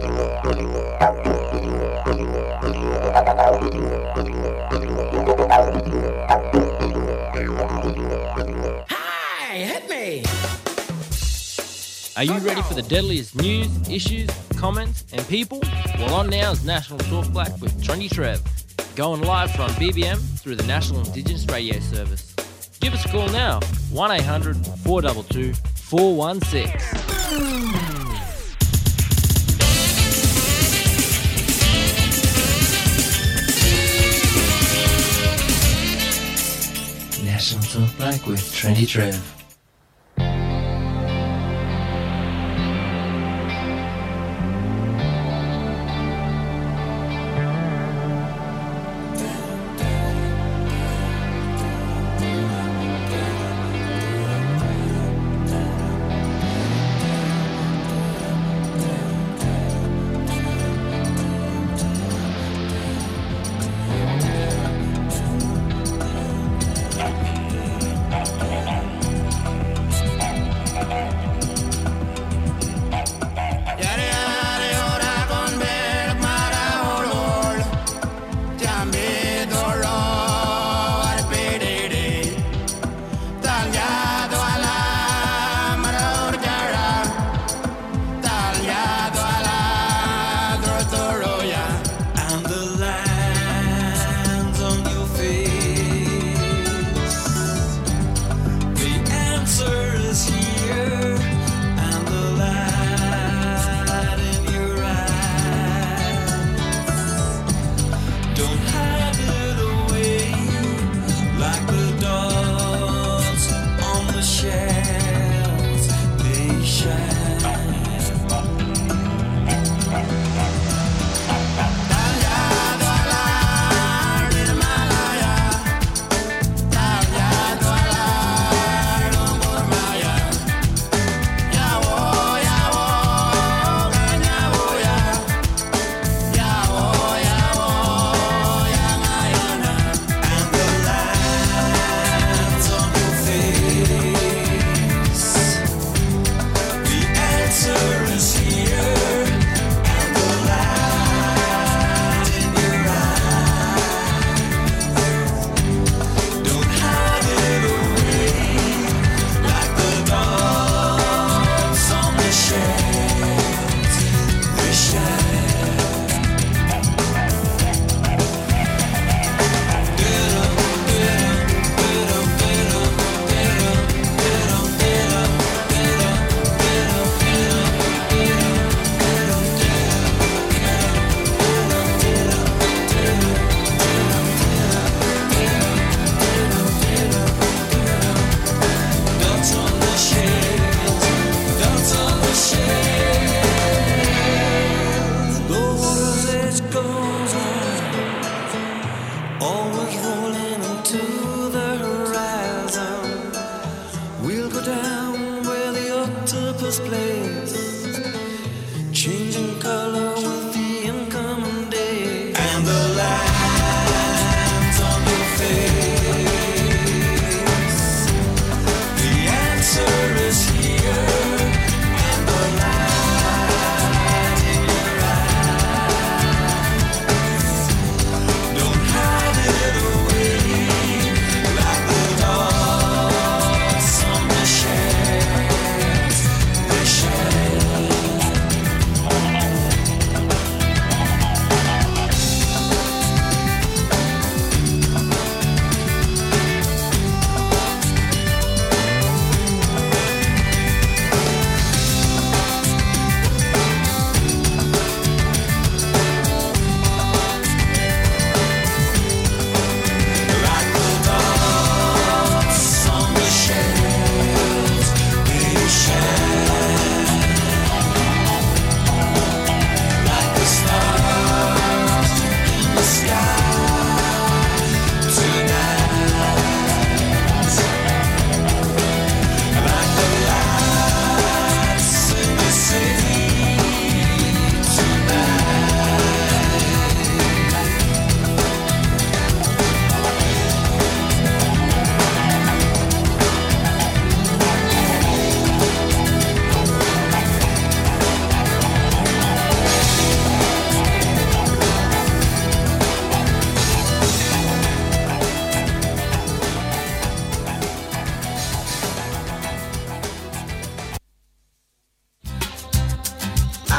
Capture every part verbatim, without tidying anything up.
Are you ready for the deadliest news, issues, comments and people? Well, on now is National Talk Black with Trendy Trev, going live from B B M through the National Indigenous Radio Service. Give us a call now, one eight hundred four two two four one six. National Talk Black with Trendy Trev.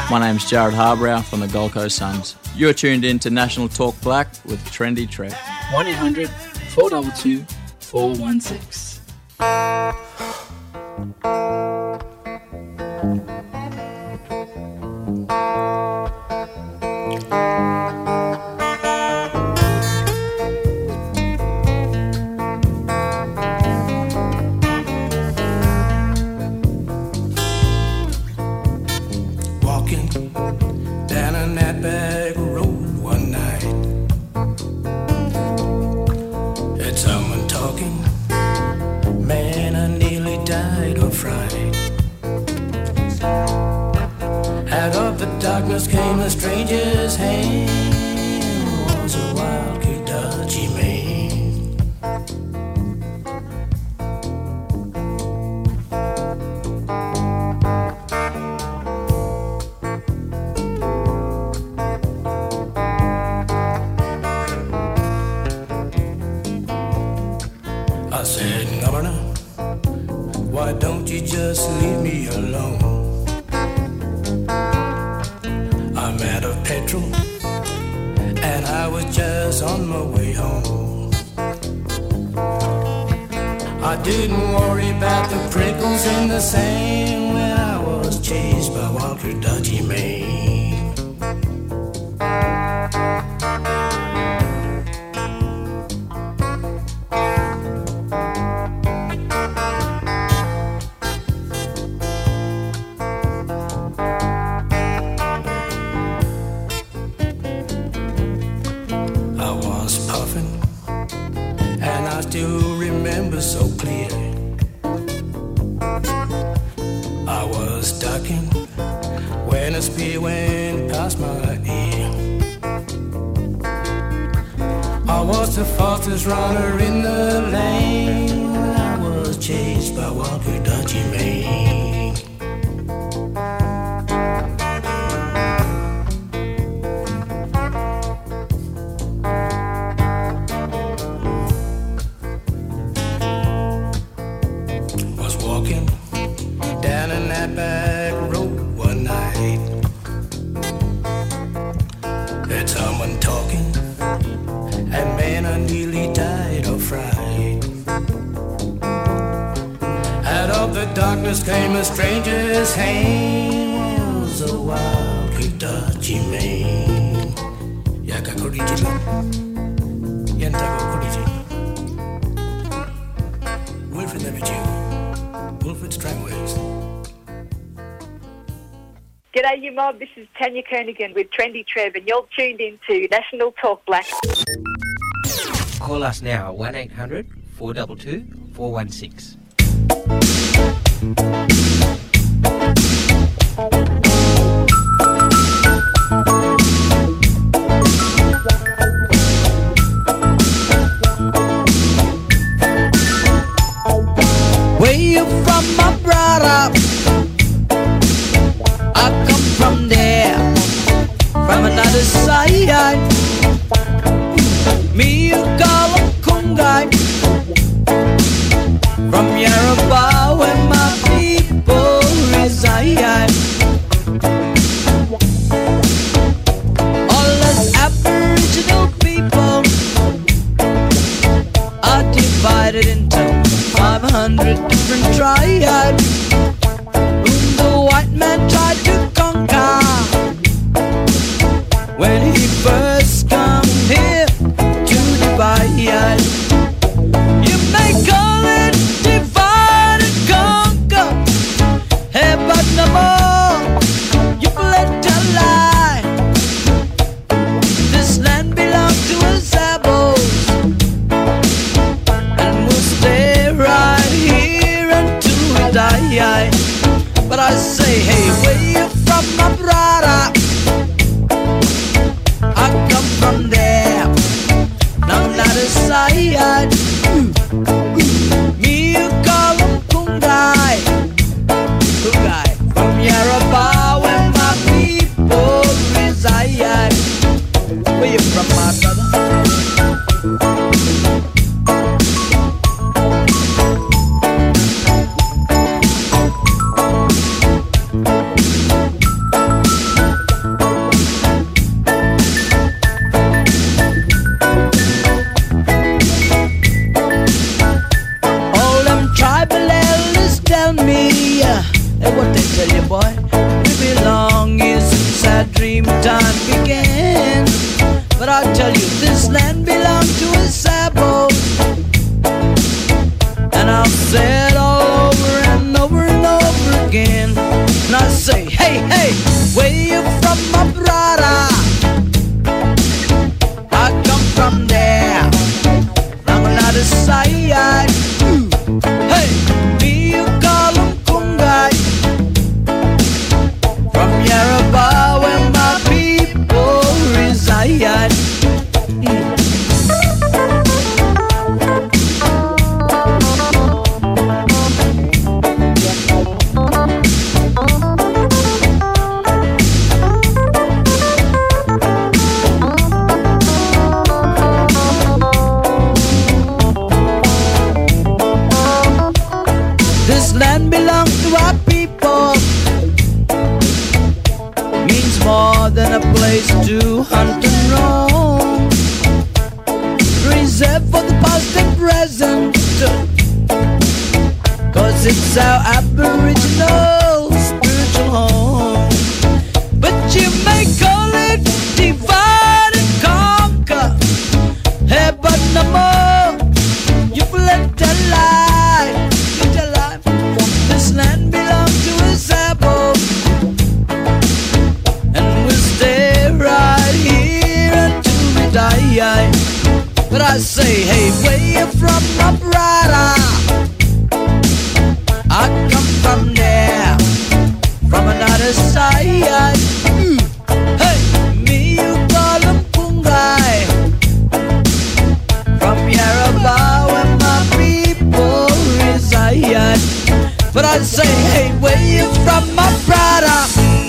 My name's Jared Harbrow from the Gold Coast Suns. You're tuned in to National Talk Black with Trendy Trev. one eight hundred four two two four one six. Came a stranger's hand, was a wild Kentucky man. I said, Governor, why don't you just leave me alone? I'm out of petrol, and I was just on my way home. I didn't worry about the prickles in the sand when I was chased by Walker Dutchy Man. So clear, I was ducking when a spear went past my ear. I was the fastest runner in the lane when I was chased by Walker Dutchy Man. Came a stranger's hand, was a wild Kentucky man. Yaka Korijila, Yantago Korijila. Wilfred Nevichu, Wilfred Strangways. G'day, you mob. This is Tanya Kernigan with Trendy Trev, and you're tuned in to National Talk Black. Call us now, one eight hundred four two two four one six. Where you from, my brother? I come from there, from another side. Me you call a Kungai, from Yoruba where my people reside. All us Aboriginal people are divided into five hundred different tribes whom the white man tried to conquer when he first from my brother. I come from there, from another side. Ooh. Hey, me you call 'em Kungai. From Yarrabah where my people reside. Mm. This land belongs to our people. Means more than a place to hunt and roam. Reserved for the past and present, 'cause it's our aboriginal spiritual home. But you may call it divide and conquer. Hey, but no more. You've let a lie. This land belongs to us above, and we'll stay right here until we die. But I say, hey, where you from, my brother? I come from there, from another side. Mm. Hey, me you call 'em Kungai. From Yarrabah where my people reside. But I say, hey, where you from, my brother?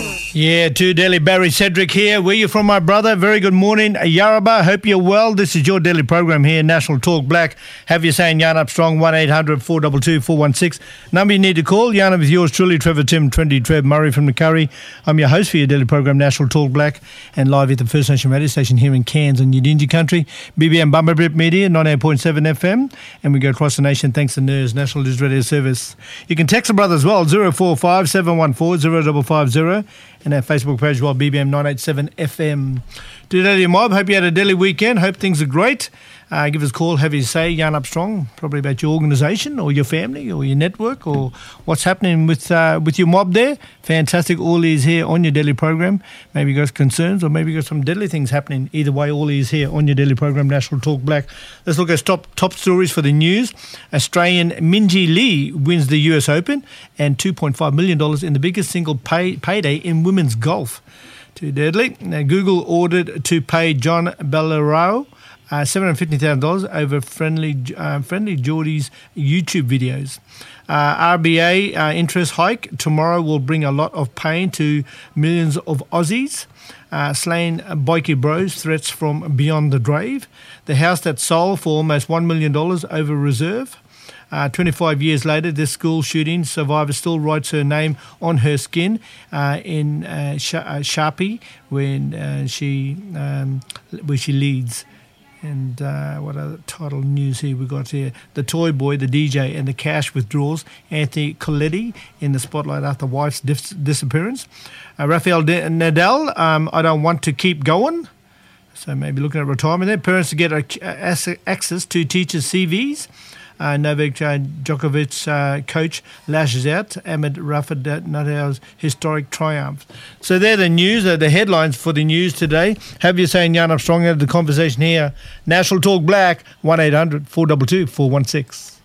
Yeah, to Delhi, Barry Cedric here. Where you from, my brother? Very good morning, Yarrabah. Hope you're well. This is your daily program here, National Talk Black. Have you saying Yarn Up Strong, one eight hundred four two two four one six. Number you need to call. Yarn Up with yours truly, Trevor Tim, Trendy Trev Murray from the Curry. I'm your host for your daily program, National Talk Black, and live at the First Nation radio station here in Cairns on Yidinji Country, B B M Bumblebip Media, ninety-eight point seven F M, and we go across the nation thanks to N E R S, National News Radio Service. You can text the brother as well, zero four five seven one four zero five five zero, and our Facebook page as well, B B M nine eighty-seven F M. To Daily Mob, hope you had a daily weekend. Hope things are great. Uh, give us a call, have you say, Yarn Up Strong, probably about your organisation or your family or your network or what's happening with uh, with your mob there. Fantastic, all is here on your daily program. Maybe you got concerns or maybe you got some deadly things happening. Either way, all is here on your daily program, National Talk Black. Let's look at top, top stories for the news. Australian Minjee Lee wins the U S Open and two point five million dollars in the biggest single pay, payday in women's golf. Too deadly. Now, Google ordered to pay John Ballarao Uh, seven hundred fifty thousand dollars over Friendly uh, Friendly Geordie's YouTube videos. Uh, R B A uh, interest hike tomorrow will bring a lot of pain to millions of Aussies. Uh, slain bikie bros, threats from beyond the grave. The house that sold for almost one million dollars over reserve. Uh, twenty-five years later, this school shooting survivor still writes her name on her skin uh, in uh, Sh- uh, Sharpie when uh, she um, where she leads. And uh, what other title news here we got here? The Toy Boy, the D J, and the cash withdrawals. Anthony Coletti in the spotlight after wife's dis- disappearance. Uh, Rafael De- Nadal, um, I don't want to keep going. So maybe looking at retirement there. Parents to get a, access to teachers' C Vs. Uh, Novak uh, Djokovic uh, coach lashes out amid Rafa Nadal's historic triumph. So they're the news, uh, the headlines for the news today. Have you saying Yarn Up Strong out of the conversation here. National Talk Black, one eight hundred four two two four one six.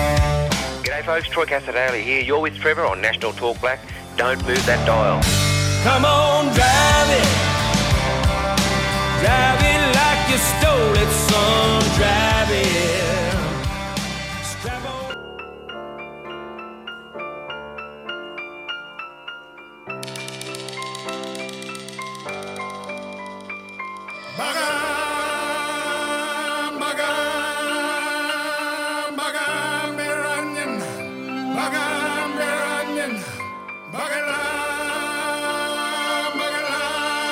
G'day folks, Troy Casadale here. You're with Trevor on National Talk Black. Don't move that dial. Come on, drive it. Drive it like you stole it, son. Drive it. Bagam, bagam, bagam, beranyan, bagam, beranyan, bagala, bagala,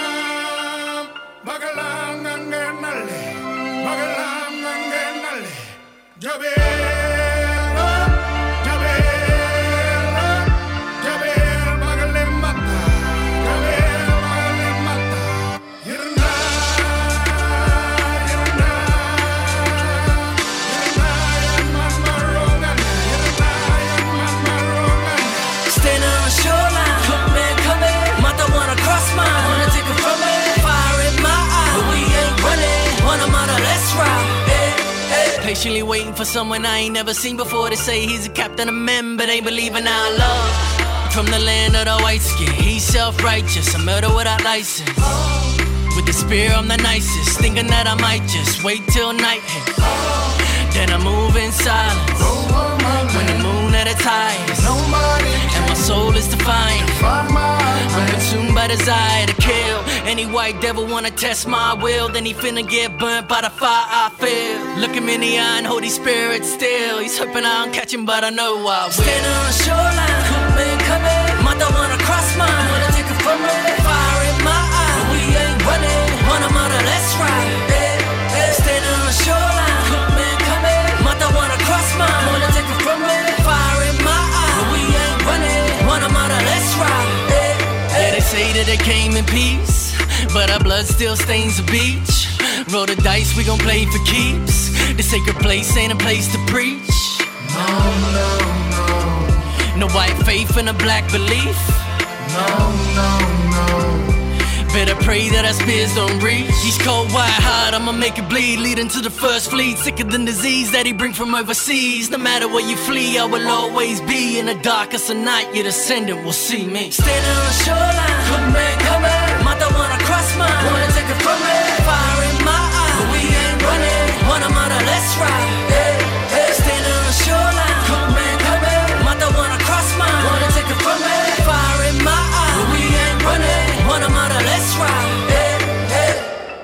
patiently waiting for someone I ain't never seen before to say he's a captain of men, but ain't believing our love. From the land of the white skin, he's self-righteous, a murder without license. With the spear, I'm the nicest, thinking that I might just wait till night hits. Then I move in silence, when the moon at its highest, and my soul is defiant. I'm consumed by desire to kill. Any white devil wanna test my will, then he finna get burnt by the fire I feel. Look him in the eye and hold his spirit still. He's hoping I don't catch him, but I know I will. Standing on the shoreline, come in, come in. Mother wanna cross mine, wanna take it from me. Fire in my eye, but we ain't running. Wanna mother, let's ride. Hey, hey. Standing on the shoreline, come in, come in. Mother wanna cross mine, wanna take it from me. Fire in my eye, but we ain't running. Wanna mother, let's ride. Hey, hey. Yeah, they say that they came in peace, but our blood still stains the beach. Roll the dice, we gon' play for keeps. The sacred place ain't a place to preach. No, no, no. No white faith and a black belief. No, no, no. Better pray that our spears don't reach. He's cold, white hot, I'ma make it bleed. Leading to the first fleet, sicker than disease that he bring from overseas. No matter where you flee, I will always be. In the darkest of night, your descendant will see me. Standing on the shoreline, come in, come in. Mother wanna cross mine, wanna take it from me. Fire in my eye, but we ain't running. Wanna mother, let's ride. Hey, hey. Standing on the shoreline, come in, come in. Mother wanna cross mine, wanna take it from me. Fire in my eye, but we ain't running. Wanna mother, let's ride. Hey, hey.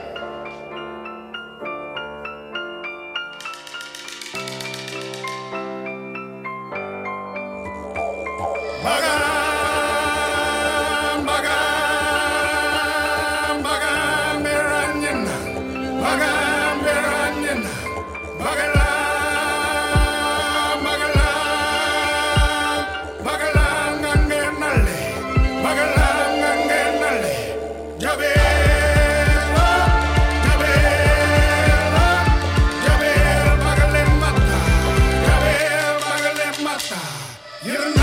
Bagan, bagan, bagan, beranyan, bagan, beranyan, bagala, bagala, bagala, ngangenale, bagala, ngangenale, jabela, jabela, jabela, bagale mata, jabela, bagale mata, yirna.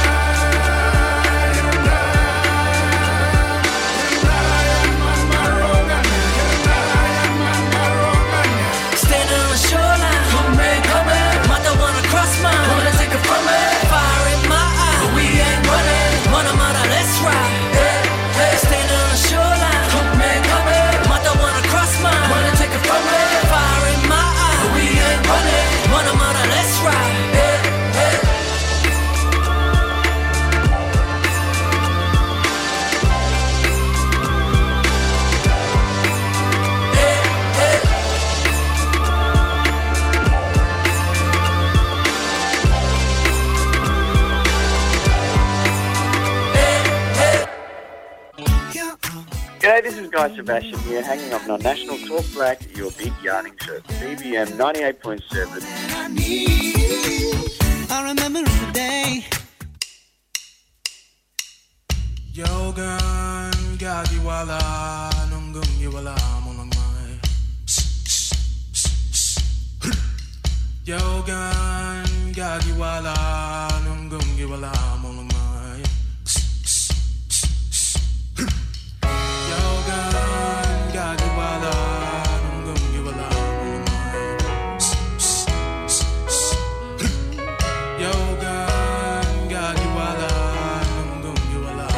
G'day, this is Guy Sebastian here, hanging up on National Talk Black, your big yarning show. B B M ninety-eight point seven. I remember the day. Yogan gagiwala nungum yiwala molang mai. Yogan gagiwala nungum yiwala molang mai. Yogan gagiwala nungum yiwala molang mai. Yogan gagiwala nungum yiwala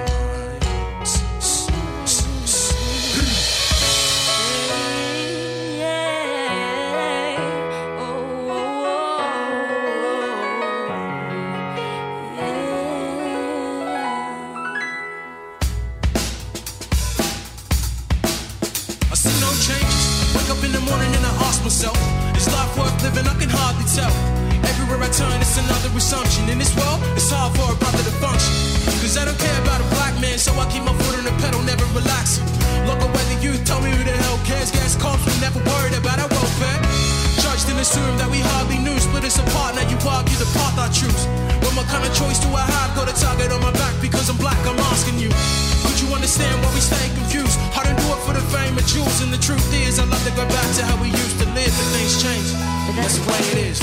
myself. Is life worth living? I can hardly tell. Everywhere I turn, it's another assumption. In this world, it's hard for a brother to function. Cause I don't care about a black man, so I keep my foot on the pedal, never relaxing. Look at whether you tell me who the hell cares. Gas cops, we never worried about our welfare. Judged and assumed that we hardly knew. Split us apart, now you argue the path I choose. What my kind of choice do I have? Got a target on my back because I'm black, I'm asking you. Could you understand why we stay confused? I don't do it for the fame of jewels. And the truth is, I love to go back to how we used to live. But things change, but that's the way it is.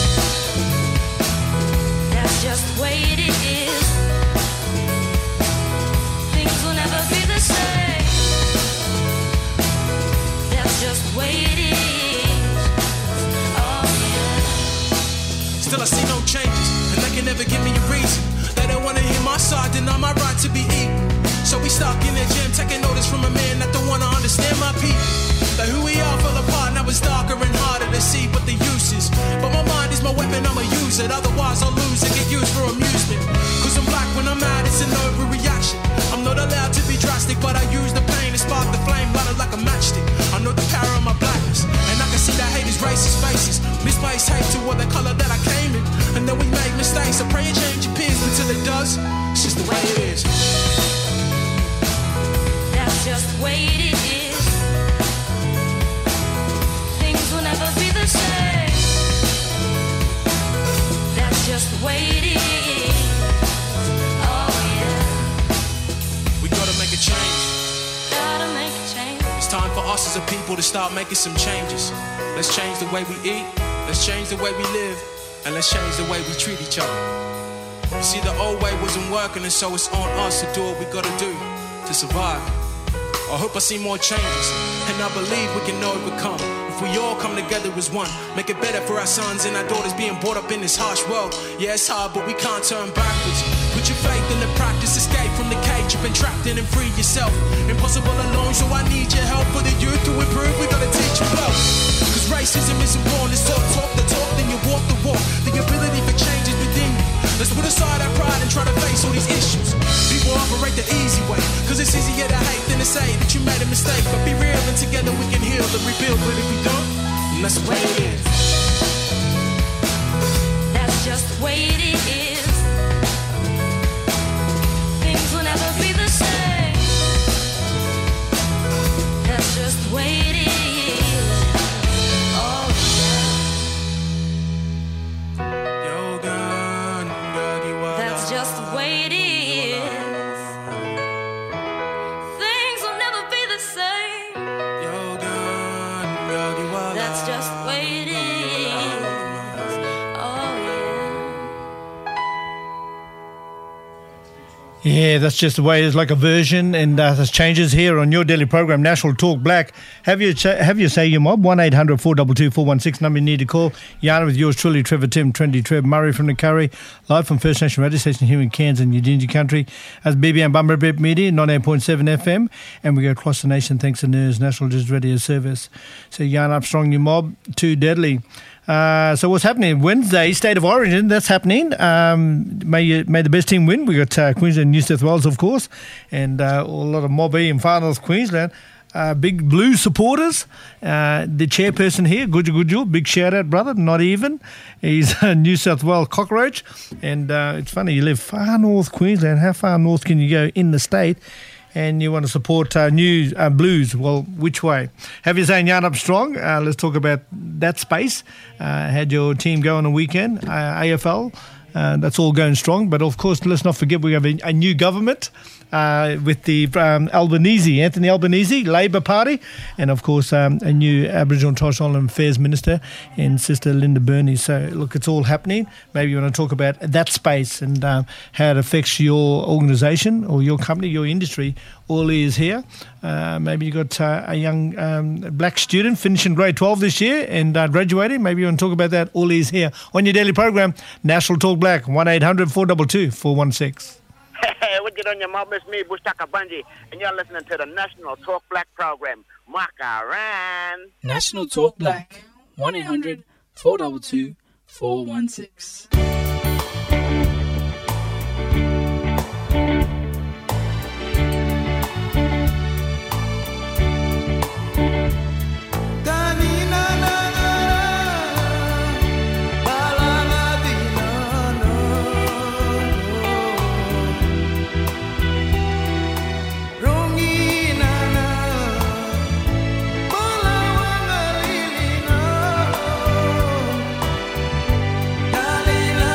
That's just the way it is. Things will never be the same. That's just the way it is. Oh, never give me a reason. They don't wanna hear my side, deny my right to be equal. So we stuck in the gym, taking orders from a man that don't wanna understand my people. Like who we are fell apart, now it's darker and harder to see what the use is. But my mind is my weapon, I'ma use it. Otherwise I'll lose it, get used for amusement. Cause I'm black when I'm mad, it's an overreaction. I'm not allowed to be drastic, but I use the pain to spark the flame, light it like a matchstick. I know the power of my blackness, and I can see that haters' racist faces. Misplaced hate toward the color that I came in. And then we make mistakes, I pray and change appears until it does. It's just the way it is. That's just the way it is. Things will never be the same. That's just the way it is. Oh yeah. We gotta make a change. Gotta make a change. It's time for us as a people to start making some changes. Let's change the way we eat, let's change the way we live, and let's change the way we treat each other. You see, the old way wasn't working, and so it's on us to do what we gotta do to survive. I hope I see more changes, and I believe we can overcome. If we all come together as one, make it better for our sons and our daughters being brought up in this harsh world. Yeah, it's hard, but we can't turn backwards. Put your faith in the practice, escape from the cage you've been trapped in and free yourself. Impossible alone, so I need your help. For the youth to improve, we gotta teach them well. Cause racism isn't born, it's taught. Talk the talk, then you walk the walk. The ability for change is within you. Let's put aside our pride and try to face all these issues. People operate the easy way, cause it's easier to hate than to say that you made a mistake. But be real and together we can heal and rebuild. But if we don't, then that's the way it is. That's just the way it is. Things will never be the same. That's just the way it is. Oh yeah. That's just the way it is. Things will never be the same. That's just the way it is. Oh yeah. Yeah, that's just the way it is, like a version, and uh, there's changes here on your daily program, National Talk Black. Have you ch- have you say your mob, one eight hundred four two two four one six, number you need to call. Yana with yours truly, Trevor Tim, Trendy Trev, Murray from the Curry, live from First Nation Radio Station here in Cairns and Eugenia Country, as B B M Bumberbip Media, ninety-eight point seven F M, and we go across the nation thanks to N E R S, National Digital Radio Service. So Yana Armstrong, your mob, too deadly. Uh, so what's happening? Wednesday, State of Origin, that's happening. Um, may you, may the best team win. We got uh, Queensland, New South Wales, of course, and uh, a lot of Mobbie in Far North Queensland. Uh, big Blue supporters. Uh, the chairperson here, Gudju Gudju, big shout out, brother. Not even. He's a New South Wales cockroach, and uh, it's funny. You live far north Queensland. How far north can you go in the state? And you want to support uh, new uh, Blues. Well, which way? Have you saying yarn up strong? Uh, let's talk about that space. Uh, had your team go on the weekend, uh, A F L. Uh, that's all going strong. But, of course, let's not forget we have a, a new government uh, with the um, Albanese, Anthony Albanese, Labor Party, and, of course, um, a new Aboriginal and Torres Strait Islander Affairs Minister and Sister Linda Burney. So, look, it's all happening. Maybe you want to talk about that space and uh, how it affects your organisation or your company, your industry. All ears here. Uh, maybe you got uh, a young um, black student finishing grade twelve this year and uh, graduating. Maybe you want to talk about that. All ears here on your daily program, National Talk Black, one eight hundred four two two four one six. Hey, what you on your mob? It's me, Bushtaka Bunji, and you're listening to the National Talk Black program. Makaran. National Talk Black, one eight hundred four two two four one six. Dalila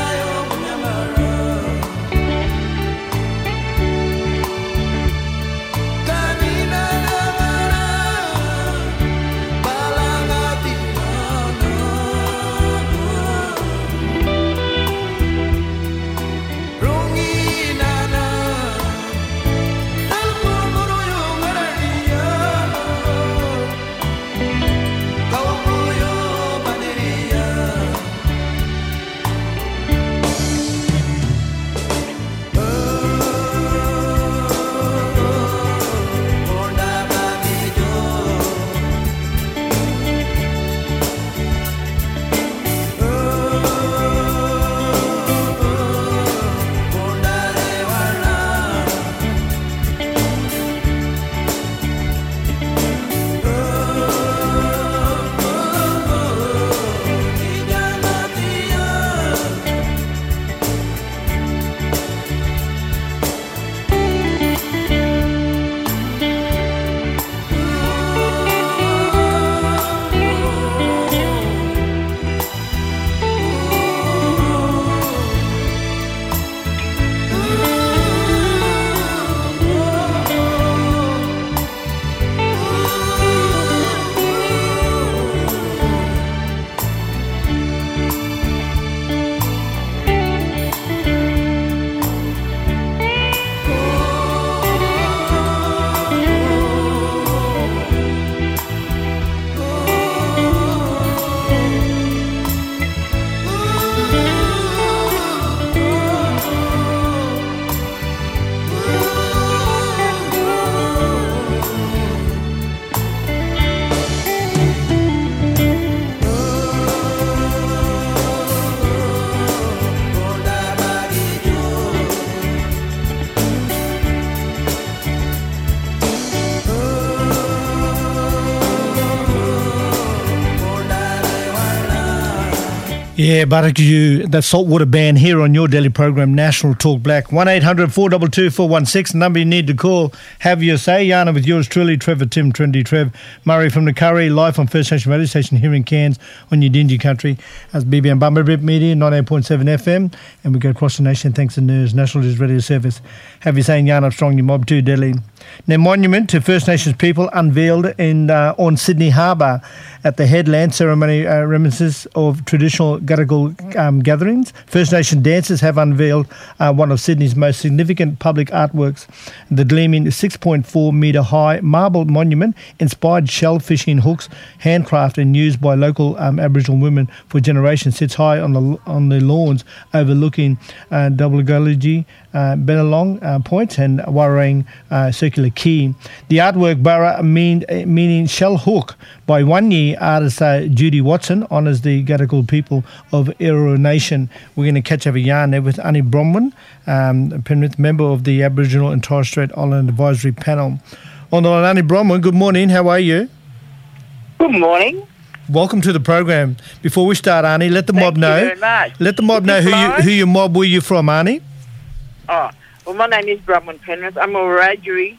Yeah, barbecue, that saltwater ban here on your daily program, National Talk Black. one eight hundred four two two four one six, the number you need to call. Have your say. Yana with yours truly, Trevor, Tim, Trendy Trev, Murray from the Curry, live on First Nation Radio Station here in Cairns on your Dingy Country. As B B M Bumblebee Media, ninety-eight point seven F M. And we go across the nation thanks to N E R S, National News Radio Service. Have your say in Yana Strong, your mob too, deadly. Now, monument to First Nations people unveiled in uh, on Sydney Harbour at the headland. Ceremony uh, reminiscences of traditional Gadigal um, gatherings. First Nation dancers have unveiled uh, one of Sydney's most significant public artworks. The gleaming six point four metre high marble monument inspired shell fishing hooks, handcrafted and used by local um, Aboriginal women for generations, sits high on the on the lawns overlooking uh, Double-Gully, uh, Bennelong uh, Point and Warrang uh, Circular Quay. The artwork, Barra, mean, meaning shell hook, by one-year artist uh, Judy Watson, honours the Gadigal people of Eora Nation. We're going to catch up a yarn there with Annie Bromwin, um, Penrith, member of the Aboriginal and Torres Strait Island Advisory Panel. On the line, Annie Bromwin, good morning. How are you? Good morning. Welcome to the program. Before we start, Arnie, let the Thank mob you know. very much. Let the mob Is know this who you, live? who your mob were you from, Arnie. Oh, well, my name is Bromwin Penrith. I'm a Wiradjuri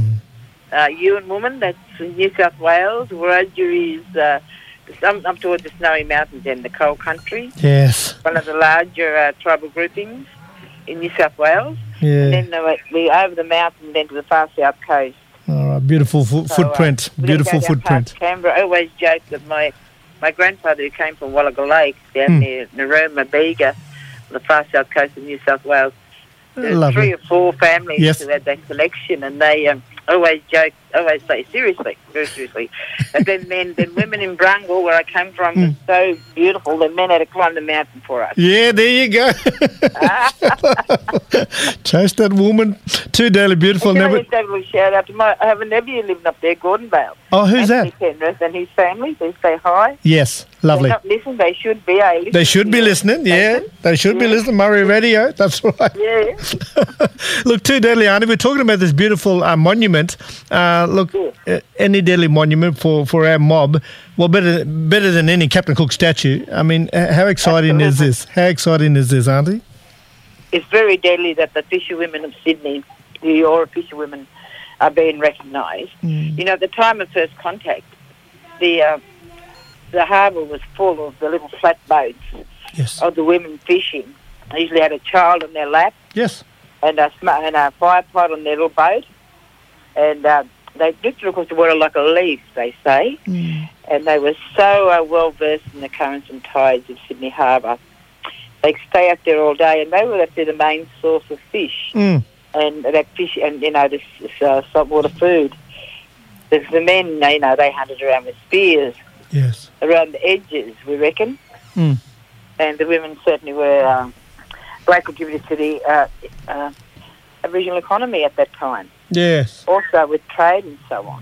uh, Yuin woman. That's in New South Wales. Wiradjuri is uh, I'm, I'm towards the Snowy Mountains and the coal country. Yes. One of the larger uh, tribal groupings in New South Wales. Yeah. And then uh, we over the mountain, then to the far south coast. All right, beautiful fo- So, uh, footprint. we Beautiful go down footprint. past Canberra. I always joke that my my grandfather, who came from Wallaga Lake down Hmm. near Narooma, Bega, on the far south coast of New South Wales, there's Lovely. three or four families Yes. who had that connection, and they um, always joke, always say seriously, very seriously. And then, then, then women in Brungle, where I came from, Hmm. were so beautiful. The men had to climb the mountain for us. Yeah, there you go. Chase that woman. Too daily beautiful. Can I Never. just have a little shout out to my? I have a nephew living up there, Gordon Vale. Oh, who's Anthony that? Penrith and his family. They say hi. Yes, lovely. They're not listening. They should be. Eh? Listen They should to be your listening. Yeah, station. they should be Yeah. listening. Murray Radio. That's right. Yeah. Look, too deadly, Arnie. We're talking about this beautiful uh, monument. Uh, look, uh, any deadly monument for, for our mob. Well, better better than any Captain Cook statue. I mean, uh, how exciting is this? How exciting is this, Auntie? It's very deadly that the fisherwomen of Sydney, the Eora fisherwomen, are being recognised. You know, at the time of first contact, the uh, the harbour was full of the little flat boats yes. of the women fishing. They usually had a child on their lap. Yes. And a, sm- and a fire pot on their little boat. And uh, they drifted across the water like a leaf, they say. And they were so uh, well versed in the currents and tides of Sydney Harbour. They stay out there all day, and they were actually the main source of fish. Mm. And that fish, and you know, this, this uh, saltwater food. The, the men, you know, they hunted around with spears Yes. around the edges, we reckon. Mm. And the women certainly were um, great contributors to the uh, uh, Aboriginal economy at that time. Yes. Also with trade and so on.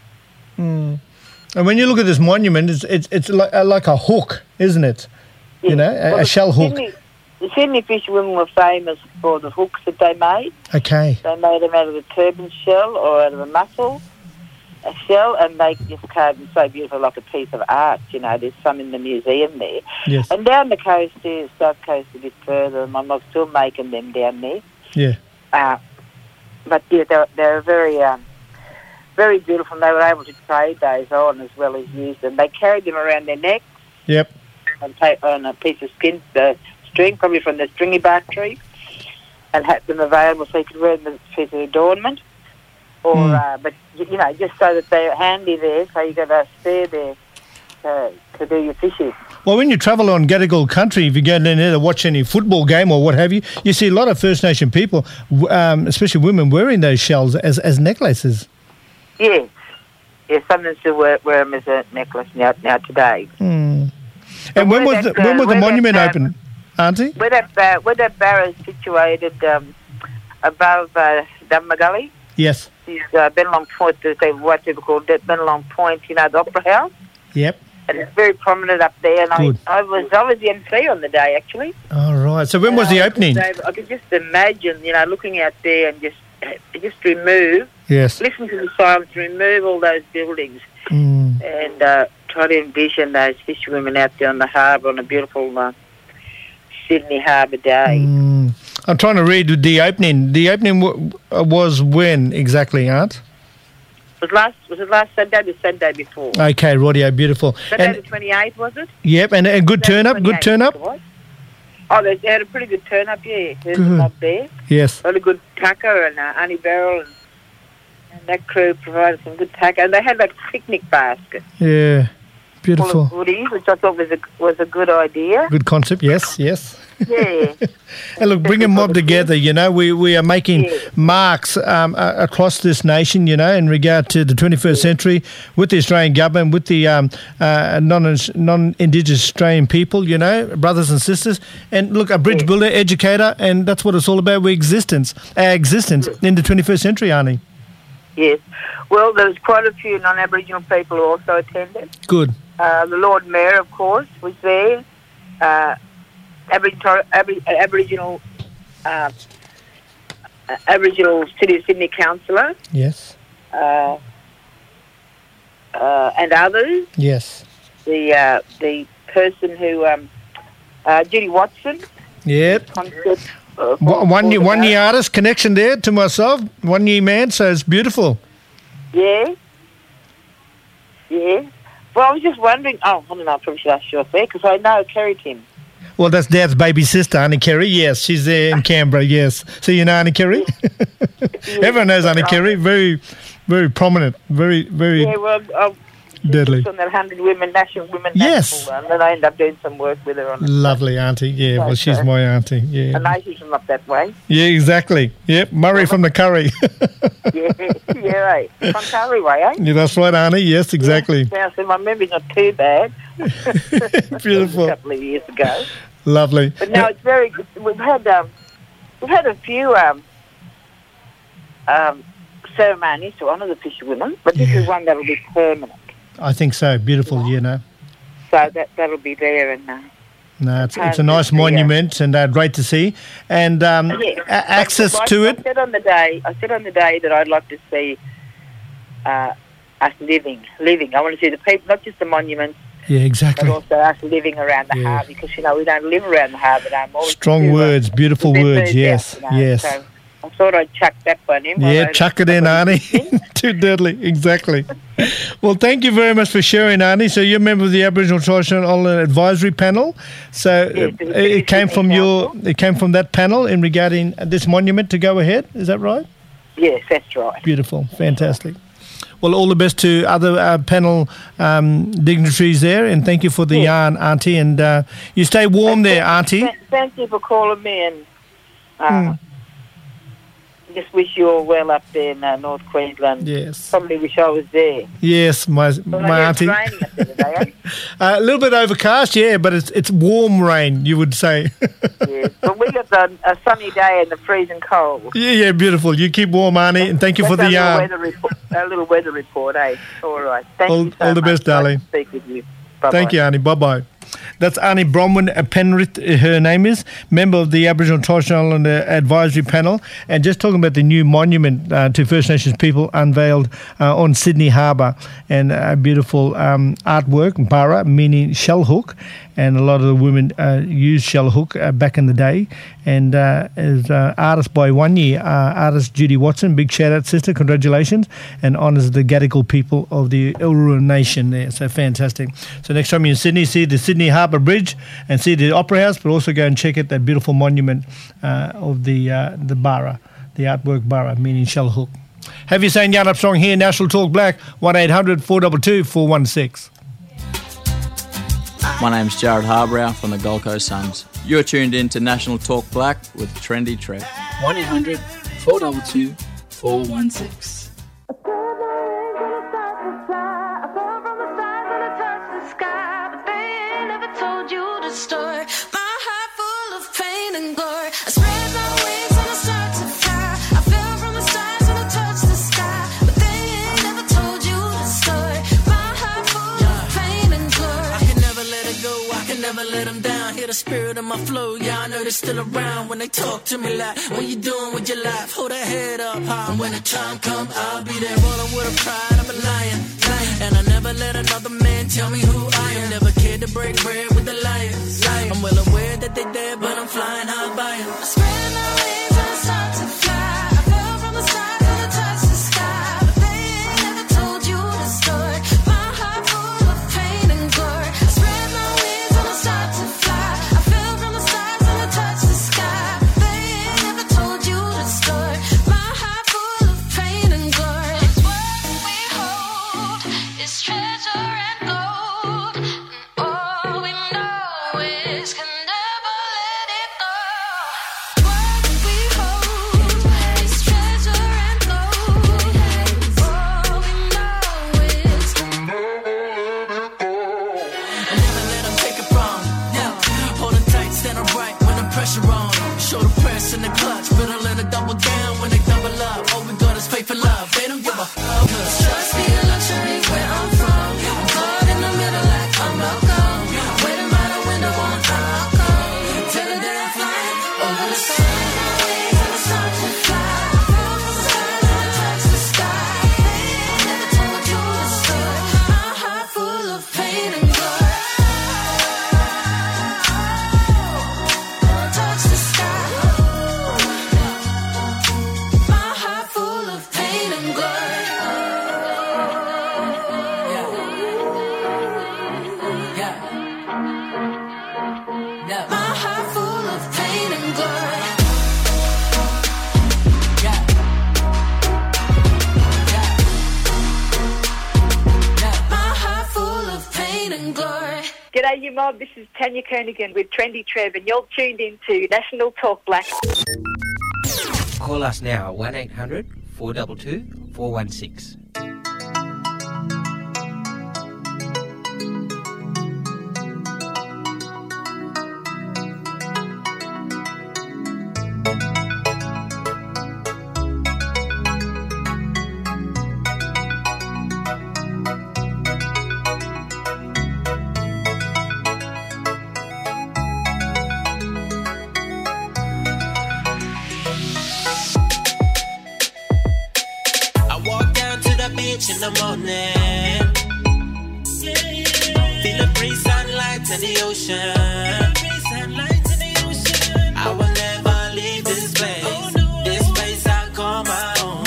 Mm. And when you look at this monument, it's it's it's like, uh, like a hook, isn't it? You know, a, Well, a the shell hook. Sydney, the Sydney fisherwomen were famous for the hooks that they made. Okay. They made them out of a turban shell or out of a mussel a shell, and they just carved them so beautiful, like a piece of art. You know, there's some in the museum there. Yes. And down the coast there, south coast a bit further, my mom's still making them down there. Yeah. Uh, but yeah, they're, they're very, um, very beautiful, and they were able to trade those on as well as use them. They carried them around their neck Yep. and take on a piece of skin, the string, probably from the stringy bark tree, and had them available so you could wear them as a piece of adornment. Or, Mm. uh, but you know, just so that they're handy there, so you got a spare there to, to do your fishing. Well, when you travel on Gadigal country, if you go down there to watch any football game or what have you, you see a lot of First Nation people, w- um, especially women, wearing those shells as, as necklaces. Yeah, yeah. Some of them still wear, wear them as a necklace now, now today. Mm. And when was where the, that, when uh, was the where that, monument um, open, Auntie? Where that bar, where that bar is situated um, above uh, Dunmagully, Yes. is uh, Bennelong Point. There's a white people called it Bennelong Point. You know, the Opera House. Yep. And it's very prominent up there. And I, Good. I was I was the M C on the day actually. All right. So when was the Uh, opening? so I could just imagine, you know, looking out there and just just remove, Yes. listen to the silence, remove all those buildings, Mm. and uh, try to envision those fisherwomen out there on the harbour on a beautiful uh, Sydney Harbour day. Mm. I'm trying to read the opening. The opening w- was when exactly, Aunt? Was last was it last Sunday or the Sunday before? Okay, rightio, beautiful. Sunday And, the twenty-eighth, was it? yep, and a good turn up, good turn up. Oh, they they had a pretty good turn up, yeah. There's Good. them up there. Yes. Really good taco and uh, Annie Beryl and, and that crew provided some good taco. And they had that picnic basket Yeah, full beautiful. of goodies, which I thought was a, was a good idea. Good concept, yes, yes. Yeah. And look, bring them all together, you know. We we are making marks um, uh, across this nation, you know, in regard to the twenty-first century with the Australian government, with the um, uh, non, non-Indigenous Australian people, you know, brothers and sisters. And look, a bridge builder, educator, and that's what it's all about, we existence, our existence in the twenty-first century, Arnie. Yes. Well, there was quite a few non-Aboriginal people who also attended. Good. Uh, the Lord Mayor, of course, was there. Uh, Aboriginal, Abri- Aboriginal, uh, uh, Aboriginal City of Sydney councillor, Yes. uh, uh, and others. Yes. The uh, the person who um, uh, Judy Watson. Yep. Concert, uh, One, one, year, one year artist connection there to myself, one year man, so it's beautiful. Yeah. Yeah. Well, I was just wondering. Oh, I don't know. I probably should ask you off there because I know Kerry Tim. Well, that's Dad's baby sister, Annie Kerry. Yes, she's there in Canberra, yes. So you know Annie Kerry? Everyone knows Annie Kerry. Very, very prominent. Very, very Yeah, well, I deadly. was on that one hundred Women, National Women Yes. National one, and then I ended up doing some work with her on it. Lovely auntie. Yeah, well, she's my auntie. I Yeah. know she's from up that way. Yeah, exactly. Yep, Murray from the Curry. Yeah, yeah, right. From Curry Way, eh? Yeah, that's right, Arnie. Yes, exactly. Now, so my memory's not too bad. Beautiful. A couple of years ago. Lovely. But now it's very good. We've had, um, we've had a few um, um, ceremonies to honour the fisherwomen, but this is one that'll be permanent. I think so. Beautiful, you know. So that, that'll be there and... Uh, No, it's, it's a nice monument and uh, great to see. And um, yeah. a- access I, to I it. said on the day, I said on the day that I'd like to see uh, us living, living. I want to see the people, not just the monuments, Yeah, exactly. but also us living around the Yeah. harbour, because, you know, we don't live around the harbour no more. Strong words, beautiful We've been words, moved yes, out, you know, yes. So I thought I'd chuck that one in. Yeah, while I- chuck it in, Arnie. Too deadly, exactly. Well, thank you very much for sharing, Arnie. So you're a member of the Aboriginal Torres Strait Islander Advisory Panel. So Yes, uh, it was it, the came from Sydney your, it came from that panel in regarding this monument to go ahead. Is that right? Yes, that's right. Beautiful, fantastic. Well, all the best to other uh, panel um, dignitaries there, and thank you for the yarn, Auntie. And uh, you stay warm there, Auntie. Th- Thank you for calling me, and uh, Hmm. just wish you all well up there in uh, North Queensland. Yes. Probably wish I was there. Yes, my But my I hear auntie. it's raining up there today, eh? Uh, a little bit overcast, yeah, but it's it's warm rain, you would say. Yes. But we got the, a sunny day and the freezing cold. Yeah, yeah, beautiful. You keep warm, Arnie, and thank you for That's the our yarn. little weather report. Our little weather report, eh? All right. Thank All, you so all the much. best, darling. Nice to speak with you. Bye-bye. Thank you, Arnie. Bye-bye. That's Arnie Bronwyn Penrith, her name is, member of the Aboriginal Torres Strait Islander Advisory Panel, and just talking about the new monument uh, to First Nations people unveiled uh, on Sydney Harbour, and a beautiful um, artwork, bara, meaning shell hook, and a lot of the women uh, used shell hook uh, back in the day, and uh, is uh, artist by one year, uh, artist Judy Watson, big shout out, sister, congratulations, and honours the Gadigal people of the Uluru Nation there, so fantastic. So next time you're in Sydney, see the Sydney Harbour Bridge and see the Opera House, but also go and check out that beautiful monument uh, of the uh, the bara, the artwork bara, meaning shell hook. Have you saying Yarn Up Strong here, National Talk Black, one eight hundred four two two four one six. My name's Jared Harbrow from the Gold Coast Suns. You're tuned in to National Talk Black with Trendy Trev. one eight hundred four two two four one six. Story. My heart full of pain and glory. I spread my wings and I start to fly. I fell from the stars when I touched the sky. But they ain't never told you the story. My heart full of pain and glory. I can never let it go, I can never let them down. Hear the spirit of my flow, yeah, I know they're still around. When they talk to me like, what you doing with your life? Hold that head up high. And when the time come, I'll be there rolling with a pride. I'm a lion, lion. And I never let another man tell me who I am. Never cared to break bread with the lions. I'm well aware that they dead, but I'm flying high by 'em. I spread my wings and I start to fly. I fell from the stars and I touched the sky. But they ain't never told you the story. My heart full of pain and glory. I spread my wings and I start to fly. I fell from the stars and I touched the sky. But they ain't never told you the story. My heart full of pain and glory. It's what we hold. It's treasure and gold. And all we know is can never let it go. What we hold is treasure and gold. All we know is can never let it go. I never let them take it from me. Yeah. Hold it tight, stand upright when the pressure on. Show the press in the clutch, but I'll let it double down when they double up. All we got is faith and love. They don't give a fuck. Trust me, a luxury where I'm from. I'm caught in the middle like I'm Malcolm. Waiting by the window on Malcolm. Tell her that I'm flying over the sun. And I start to fly. I fell from the stars and I touched the sky. They ain't never told you the story. My heart full of pain and glory. I touch the sky. My heart full of pain and glory. My heart full of pain and glory. My heart full of pain and glory. G'day, you mob. This is Tanya Kernigan with Trendy Trev, and you're tuned in to National Talk Black. Call us now, one eight hundred four two two four one six. I walk down to the beach in the morning. Feel the breeze, sunlight in the ocean. I will never leave this place. This place I call my own.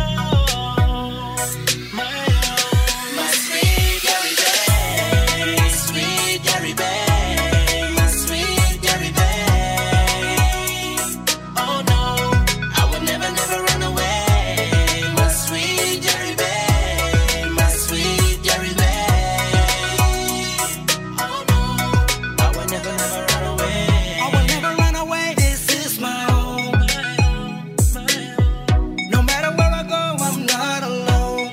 My sweet Gary Bay, sweet Gary Bay, my sweet Gary Bay. Oh no, I will never, never run away. My sweet Gary Bay, my sweet Gary Bay. Oh no, I will never, never run away. I will never run away. This is my home. No matter where I go, I'm not alone.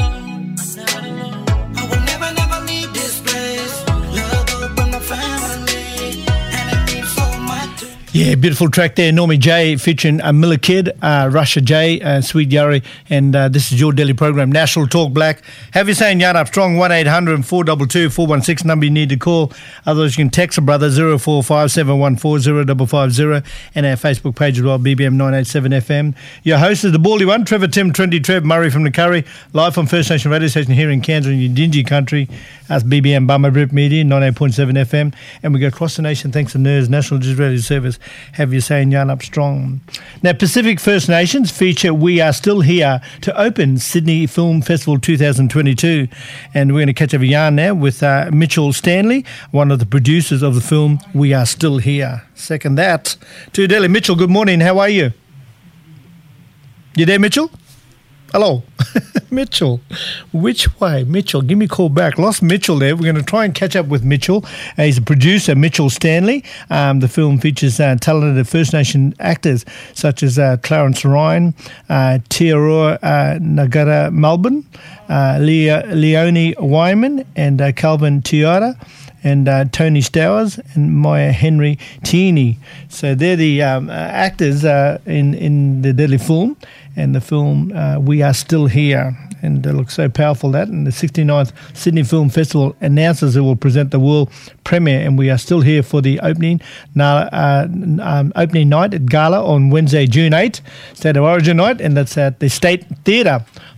I will never, never leave this place. Love open my family, and it means so much to me. Yeah, beautiful track there. Normie J featuring uh, Miller Kid, uh, Russia J, uh, Sweet Yari, and uh, this is your daily program, National Talk Black. Have you saying Yarn Up Strong, one eight hundred four two two four one six, number you need to call. Otherwise, you can text a brother, zero four five seven one four zero five five zero, and our Facebook page as well, B B M nine eight seven F M. Your host is the Baldy One, Trevor Tim, Trendy Trev, Murray from the Curry, live on First Nation radio station here in Kansas in Yidinji country. That's B B M Bummer Rip Media, ninety-eight point seven F M. And we go across the nation thanks to N E R S, National Digital Radio Service. Have you saying Yarn Up Strong. Now, Pacific First Nations feature We Are Still Here to open Sydney Film Festival twenty twenty-two. And we're going to catch up a yarn now with uh, Mitchell Stanley, one of the producers of the film We Are Still Here. Second that to Delhi. Mitchell, good morning. How are you? You there, Mitchell? Hello. Mitchell. Which way? Mitchell, give me a call back. Lost Mitchell there. We're going to try and catch up with Mitchell. Uh, he's a producer, Mitchell Stanley. Um, the film features uh, talented First Nation actors such as uh, Clarence Ryan, uh, Tiaroa uh, Nagara Melbourne, uh, Lea- Leonie Wyman, and uh, Calvin Tiara, and uh, Tony Stowers and Maya Henry Tierney. So they're the um, uh, actors uh, in, in the Deadly film. And the film, uh, We Are Still Here. And it looks so powerful, that. And the sixty-ninth Sydney Film Festival announces it will present the world premiere. And we are still here for the opening uh, um, opening night at Gala on Wednesday, June eighth, State of Origin night. And that's at the State Theatre,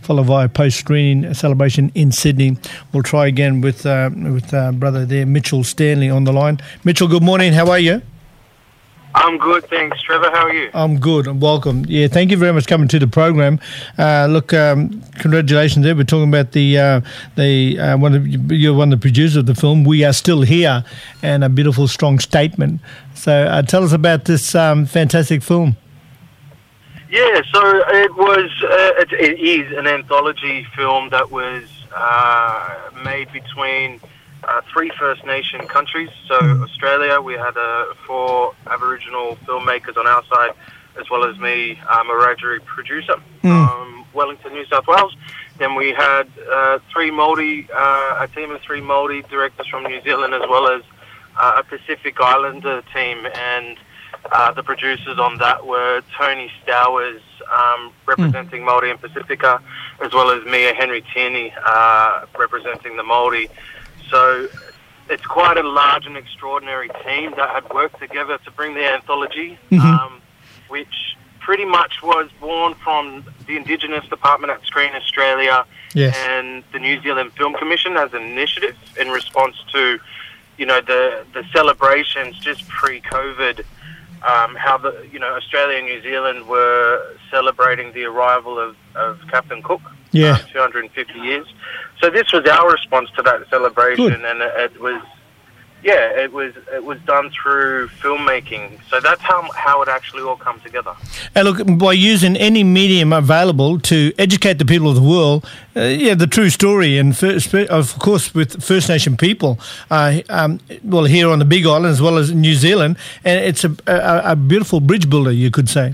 followed by a post-screening celebration in Sydney. We'll try again with uh, with uh, brother there, Mitchell Stanley, on the line. Mitchell, good morning. How are you? I'm good, thanks. Trevor, how are you? I'm good. Welcome. Yeah, thank you very much for coming to the program. Uh, look, um, congratulations there. We're talking about the uh, the uh, one of you're one of the producers of the film. We Are Still Here, and a beautiful, strong statement. So, uh, tell us about this um, fantastic film. Yeah, so it was uh, it, it is an anthology film that was uh, made between Uh, three First Nation countries. So Australia, we had uh, four Aboriginal filmmakers on our side, as well as me, um, a Wiradjuri producer from Wellington, New South Wales. Then we had uh, three Māori, uh, a team of three Māori directors from New Zealand, as well as uh, a Pacific Islander team. And uh, the producers on that were Tony Stowers, um, representing Māori and Pacifica, as well as Mia Henry Tierney, uh, representing the Māori. So it's quite a large and extraordinary team that had worked together to bring the anthology, Mm-hmm. um, which pretty much was born from the Indigenous Department at Screen Australia Yes. and the New Zealand Film Commission as an initiative in response to, you know, the, the celebrations just pre-COVID, um, how the, you know, Australia and New Zealand were celebrating the arrival of, of Captain Cook. Yeah. Um, two hundred fifty years. So this was our response to that celebration, Good. and it, it was, yeah, it was it was done through filmmaking. So that's how how it actually all come together. And look, by using any medium available to educate the people of the world, uh, yeah, the true story, and first, of course with First Nation people, uh, um, well, here on the Big Island as well as New Zealand, and it's a, a, a beautiful bridge builder, you could say.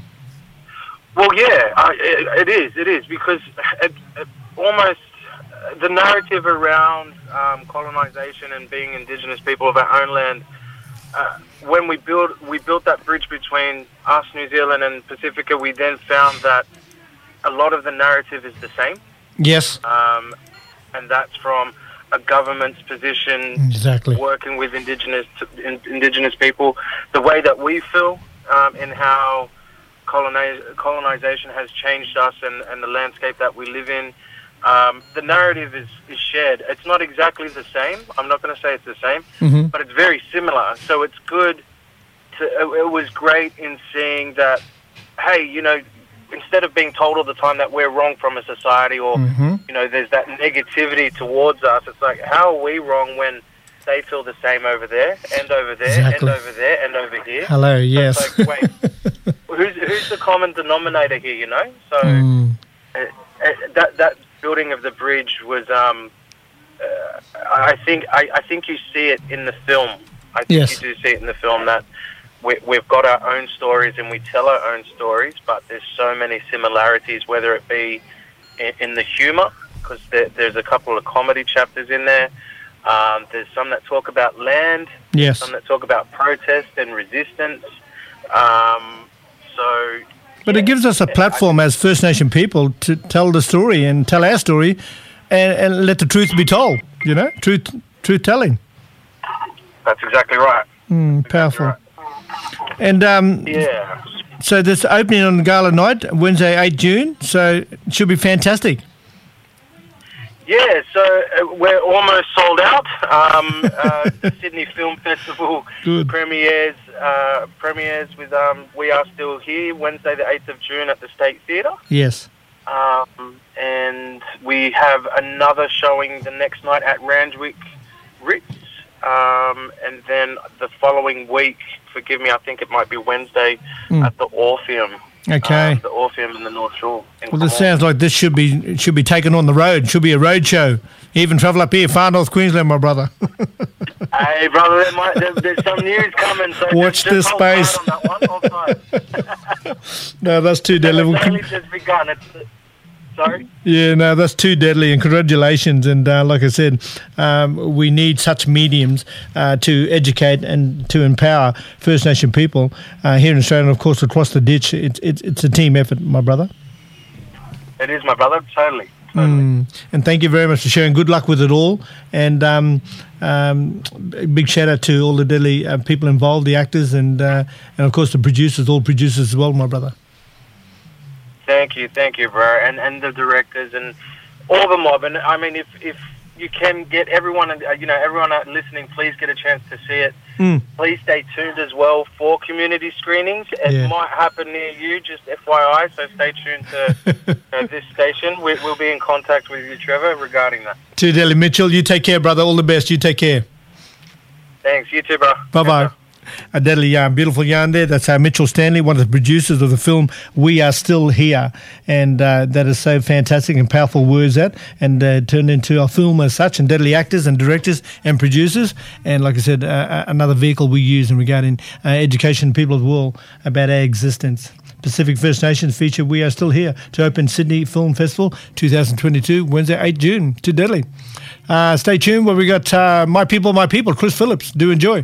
Well, yeah, I, it, it is. It is because it, it almost the narrative around um, colonisation and being Indigenous people of our own land. Uh, when we built we built that bridge between us, New Zealand, and Pacifica, we then found that a lot of the narrative is the same. Yes. Um, and that's from a government's position, Exactly. working with Indigenous in, Indigenous people, the way that we feel um, in how colonize, colonization has changed us and, and the landscape that we live in. Um, the narrative is, is shared. It's not exactly the same. I'm not going to say it's the same, Mm-hmm. but it's very similar. So it's good. To, it, it was great in seeing that, hey, you know, instead of being told all the time that we're wrong from a society or, Mm-hmm. you know, there's that negativity towards us, it's like, how are we wrong when they feel the same over there and over there Exactly. and over there and over here? Hello, So yes. It's like, wait, who's, who's the common denominator here, you know? So Mm. uh, uh, that that building of the bridge was, um, uh, I think, I, I think you see it in the film. I think Yes. you do see it in the film that we, we've got our own stories and we tell our own stories, but there's so many similarities, whether it be in, in the humour, because there, there's a couple of comedy chapters in there. Um, there's some that talk about land, Yes. some that talk about protest and resistance. Um, so, But it gives us a platform as First Nation people to tell the story and tell our story and, and let the truth be told, you know, truth truth telling. that's exactly right. Mm, powerful. And um, Yeah. so this opening on Gala night, Wednesday, eighth of June, so it should be fantastic. Yeah, so uh, we're almost sold out. Um, uh, the Sydney Film Festival Good. premieres uh, premieres with um, We Are Still Here, Wednesday the eighth of June at the State Theatre. Yes. Um, and we have another showing the next night at Randwick Ritz. Um, and then the following week, forgive me, I think it might be Wednesday, Mm. at the Orpheum. Okay. Um, the Orpheum in the North Shore. in Well, this Cremorne. sounds like this should be should be taken on the road. Should be a road show. Even travel up here, far north Queensland, my brother. Hey, brother, there might, there, there's some news coming. So Watch just, this just hold tight space. on that one, hold tight. No, that's too deadly. It's only just begun. It's, sorry? Yeah, no, that's too deadly. And congratulations. And uh, like I said, um, we need such mediums uh, to educate and to empower First Nation people uh, here in Australia, and of course across the ditch. It's it's it's a team effort, my brother. It is, my brother, totally. Mm. And thank you very much for sharing. Good luck with it all. And um, um, a big shout out to all the Delhi uh, people involved, the actors, and uh, and of course the producers, all producers as well, my brother. thank you, thank you, bro, and and the directors and all the mob. And I mean, if if you can get everyone, uh, you know, everyone out listening, please get a chance to see it. Mm. Please stay tuned as well for community screenings. It Yeah. might happen near you, just F Y I. So stay tuned to uh, this station. We, we'll be in contact with you, Trevor, regarding that. To Deli Mitchell, you take care, brother. All the best. You take care. Thanks. You too, bro. Bye-bye. A deadly yarn, beautiful yarn there. That's uh, Mitchell Stanley, one of the producers of the film We Are Still Here. And uh, that is so fantastic and powerful words that, and uh, turned into a film as such, and deadly actors and directors and producers. And like I said, uh, another vehicle we use in regarding uh, education people of the world about our existence. Pacific First Nations feature We Are Still Here to open Sydney Film Festival twenty twenty-two, Wednesday, the eighth of June, to Deadly. Uh, stay tuned where we got uh, My People, My People, Chris Phillips. Do enjoy.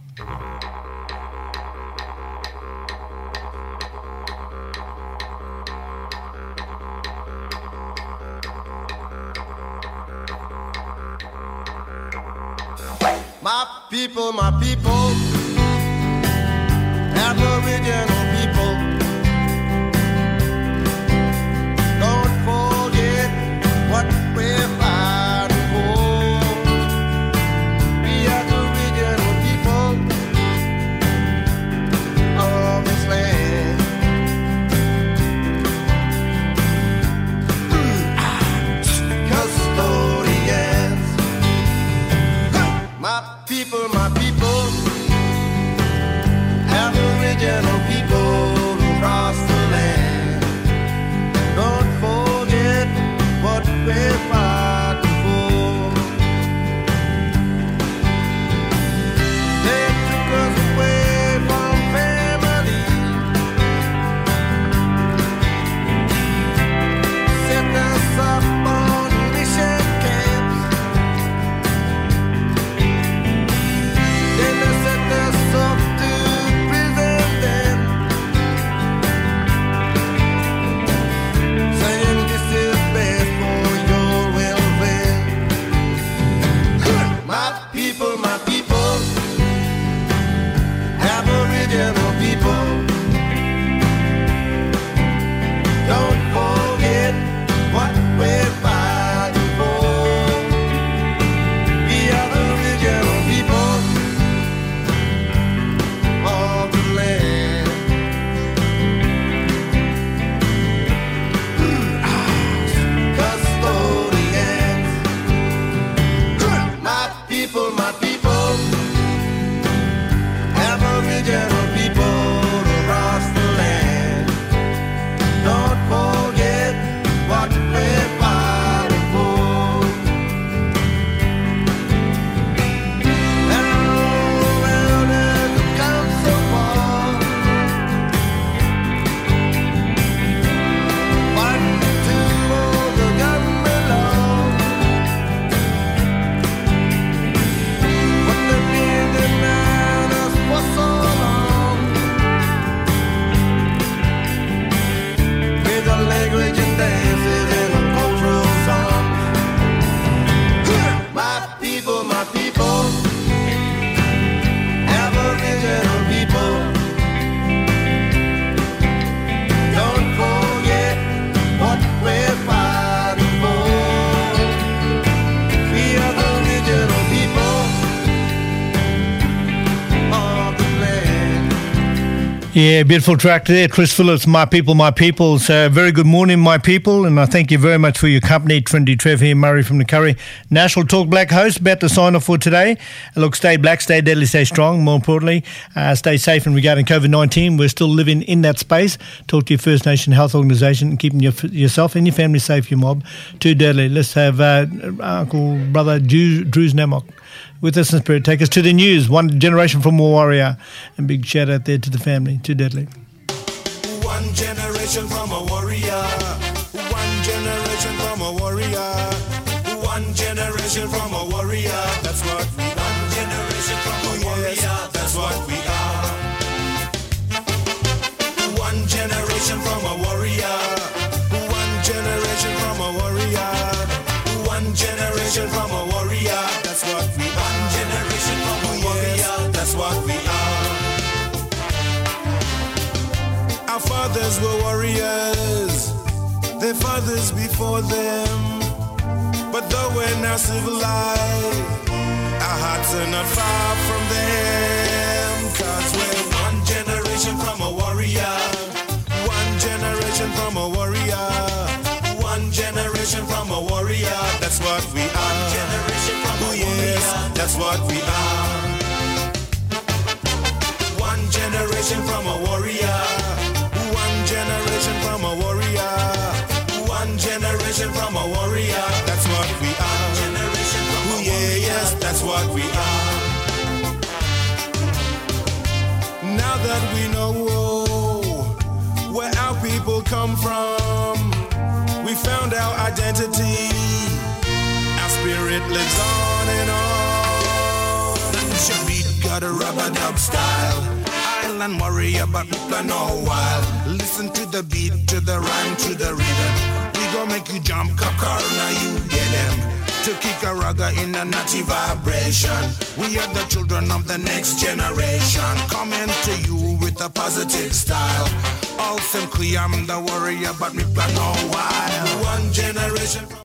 My people, my people, Aboriginal people, don't forget what we're fighting for. We are the original people of this land. Custodians, my people, my people, Aboriginal people across the land. Don't forget what we're fighting for. They took us away from family, set us up on mission camps. Then they set us up to prison then, saying this is best for your welfare. My people, my people, Aboriginal people, don't forget what we're fighting for. We are the original people of the land. Custodians, my people, my people, Aboriginal people across the land. Don't forget what we're fighting for. Oh, well, they've come so far, fighting to hold the government law. But they've been denying us for so long, with the language and dances and the cultural songs. My people, my people, Aboriginal people, don't forget what we're fighting for. We are the original people of the land. Yeah, beautiful track there. Chris Phillips, My People, My People. So, very good morning, my people, and I thank you very much for your company. Trinity Trev here, Murray from the Curry. National Talk Black host, about to sign off for today. Look, stay black, stay deadly, stay strong. More importantly, uh, stay safe in regarding COVID nineteen. We're still living in that space. Talk to your First Nation Health Organisation, keeping your, yourself and your family safe, your mob. Too deadly. Let's have uh, Uncle, Brother Drew, Drews Namok with us in spirit. Take us to the news. One generation from a warrior. And big shout out there to the family. Too deadly. One generation from a warrior. One generation from a warrior. One generation from a warrior. That's what we are. One generation from a warrior. That's what we are. One generation from a warrior. One generation from a warrior. One generation from a warrior. That's what we are. One generation from a warrior. That's what we are. Our fathers were warriors. their fathers before them. But though we're now civilized, our hearts are not far from them. Cause we're one generation from a warrior. One generation from a warrior. One generation from a warrior. That's what we are. One generation from a warrior. Yes, that's what we are. One generation from a warrior. One generation from a warrior. One generation from a warrior. That's what we are. One generation from a warrior. Yeah, yes, that's what we are. Now that we know where our people come from, we found our identity. Our spirit lives on and on. Shabit got a rubber dub style. Island warrior, but we plan all wild. Listen to the beat, to the rhyme, to the rhythm. We gon' make you jump, kakar, now you get them. To kick a ragga in a natty vibration. We are the children of the next generation. Coming to you with a positive style. All simply I'm the warrior, but me plan all wild. One generation.